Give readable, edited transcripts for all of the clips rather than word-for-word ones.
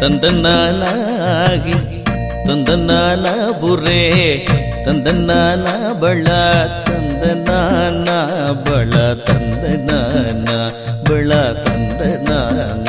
ತಂದನಾನಾಗಿ ತಂದನಾನ ಬುರೆ ತಂದನಾನ ಬಳ ತಂದನಾನ ಬಳ ತಂದನಾನ ಬಳ ತಂದನಾನ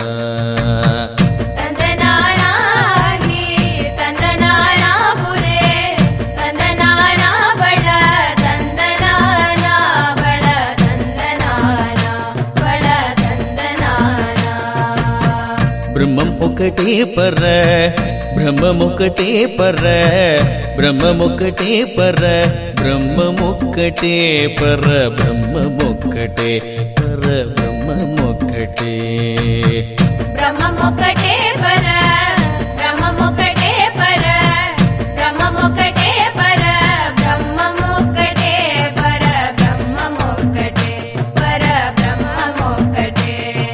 బ్రహ్మం ఒకటే పర బ్రహ్మం ఒకటే పర బ్రహ్మం ఒకటే పర బ్రహ్మం ఒకటే పర బ్రహ్మం ఒకటే పర బ్రహ్మం ఒకటే బ్రహ్మం ఒకటే పర బ్రహ్మం ఒకటే పర బ్రహ్మం ఒకటే పర బ్రహ్మం ఒకటే పర బ్రహ్మం ఒకటే పర బ్రహ్మం ఒకటే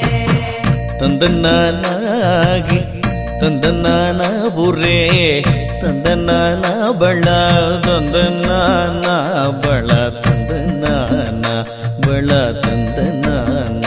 ತಂದನಾನಾಗಿ ತಂದನಾನ ಬುರೆ ತಂದನಾನ ಬಳ ತಂದನಾನ ಬಳ ತಂದನಾನ ಬಳ ತಂದನಾನ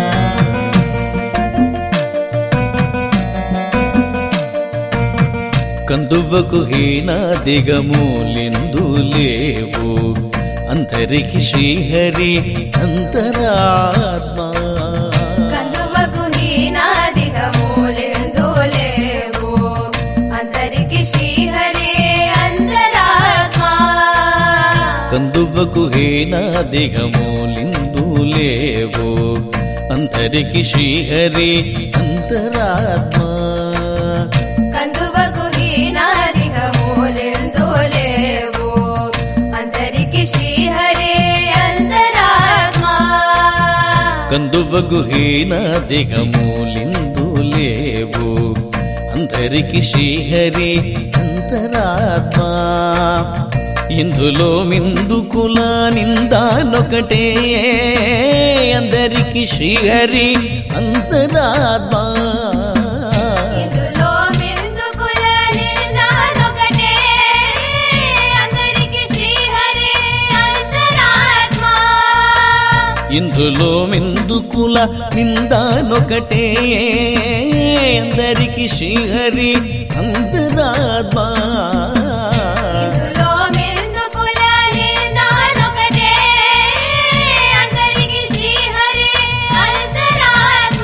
కందువకు హీనాదిగములిందు లేవు అంతరికి శ్రీహరి అంతరాత్మ కందువకు హీనాదిగములిందు లేవు అంతరికి శ్రీహరి అంతరాత్మ కందువకు హీనాదిగములిందు లేవు అంతరికి శ్రీహరి అంతరాత్మ కందువకు హీనాదిగములిందు లేవు అంతరికి శ్రీహరి అంతరాత్మ కందువకు హీనాదిగములిందు లేవు అందరికి శ్రీహరి అంతరాత్మ ఇందులో మిందుకుల నిందానొకటే అందరికి శ్రీహరి అంతరాత్మ ఇందులో మిందుకుల నిందానొకటే అందరికి శ్రీహరి అంతరాత్మ ఇందులో మిందుకుల నిందానొకటే అందరికి శ్రీహరి అంతరాత్మ ఇందులో మిందుకుల నిందానొకటే అందరికి శ్రీహరి అంతరాత్మ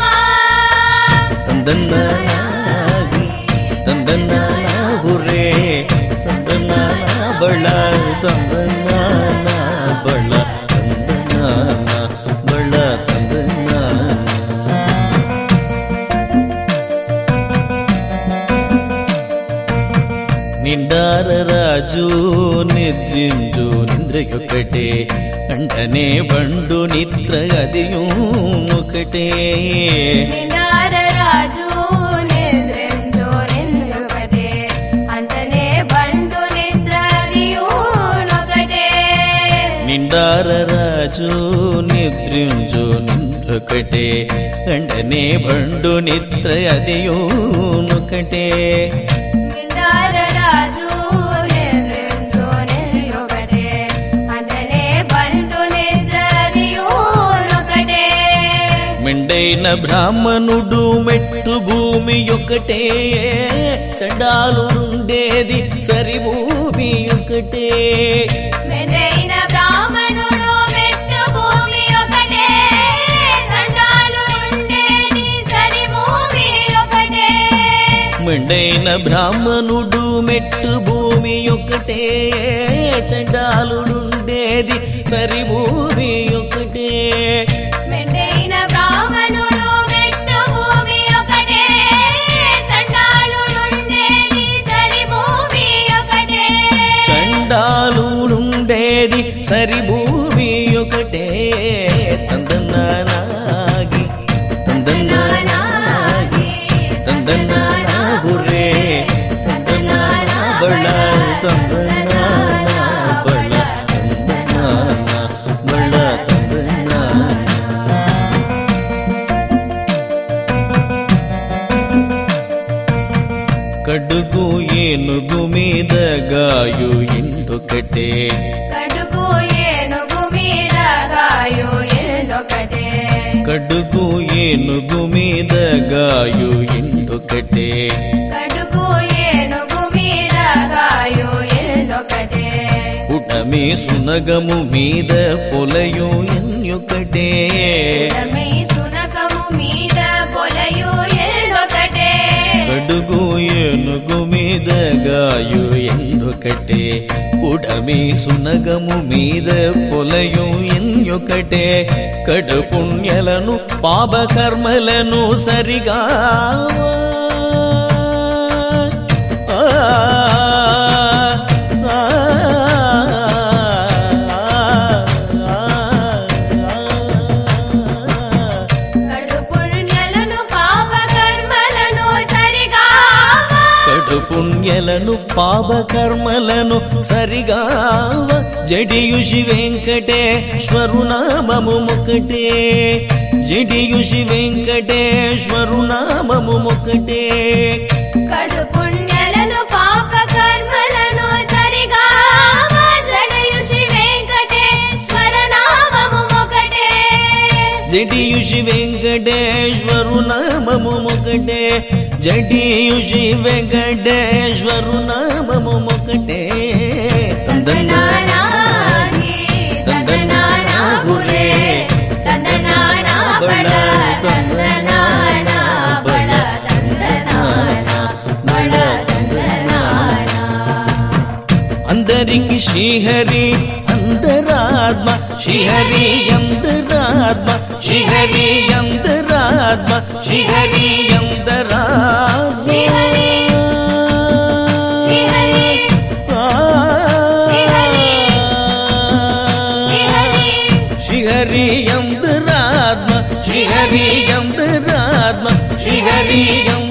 ತಂದನಾಗಿ ತಂದನಾನ ಬುರೆ ತಂದನಾನ ಬಳ ತಂದನಾನ ಬಳ ತಂದನಾನ ಬಳ ತಂದನಾನ నిండార రాజు నిద్రింజు నిద్రయొక్కటే అంటనే బండు నిద్ర అదియూ ఒకటే నిండార రాజు నిద్రించు నిద్రొకటే అంటనే బండు నిద్రదియూనొకటే నిండార రాజు నిద్రింజు నిద్రొకటే అంటనే బండు నిద్ర అదియూ ఒకటే నిండార రాజు నిద్రించు నిద్రొకటే అంటనే బండు నిద్రదియూనొకటే మెండైన బ్రాహ్మణుడు మెట్టు భూమి ఒకటే చండాలు ఉండేది సరి భూమి ఒకటే మెండైన బ్రాహ్మణుడు మెట్టు భూమి ఒకటే చండాలు ఉండేది సరి భూమి ఒకటే మెండైన బ్రాహ్మణుడు మెట్టు భూమి ఒకటే చండాలుడుండేది సరి భూమి ఒకటే మెండైన బ్రాహ్మణుడు మెట్టు భూమి ఒకటే చండాలు ఉండేది సరి భూమి ఒకటే చండాలుడుండేది సరి భూమి ఒకటే ತಂದನಾನಾಗಿ ತಂದನಾನಾಗಿ ತಂದನಾನ ಬುರೆ ತಂದನಾನ ಬಳ ತಂದನಾನ ಬಳ ತಂದನಾನ ಬಳ ತಂದನಾನ కడుగు ఏనుగు మీద గాయు ఎండొకటే కడుగు ఏనుగు మీద గాయు ఎండొకటే కడుగు ఏనుగు మీద గాయు ఎండొకటే కడుగు ఏనుగు మీద గాయు ఎండొకటే పుటమి సునగము మీద పొలయు ఎన్యొకటే పుటమి సునగము మీద పొలయు ఎండొకటే కడుగు ఏనుగు మీద గాయు ఎండొకటే పుటమి సునగము మీద పొలయు ఎన్యొకటే కడుపుణ్యలను పాపకర్మలను సరిగా పుణ్యలను పాపకర్మలను సరిగావ జడియుషి వెంకటేశ్వరు నామము ఒకటే జడియుషి వెంకటేశ్వరు నామము ఒకటే కడు పుణ్యలను పాపకర్మలను సరిగావ జడియుషి వెంకటేశ్వర నామము ఒకటే జడియుషి వెంకటేశ్వరు నామము ఒకటే జడియుషి వెంకటేశ్వరు నామము ఒకటే తందనానాగి తందనానా బురే తందనానా బడ తందనానా బడ తందనానా బడ తందనానా అందరికి శ్రీహరి అంతరాత్మ శ్రీహరి అంతరాత్మ శ్రీహరి అంతరాత్మ శ్రీహరి అంతరాత్మ శ్రీహరి శ్రీహరి శ్రీహరి అంతరాత్మ శ్రీహరి అంతరాత్మ శ్రీహరి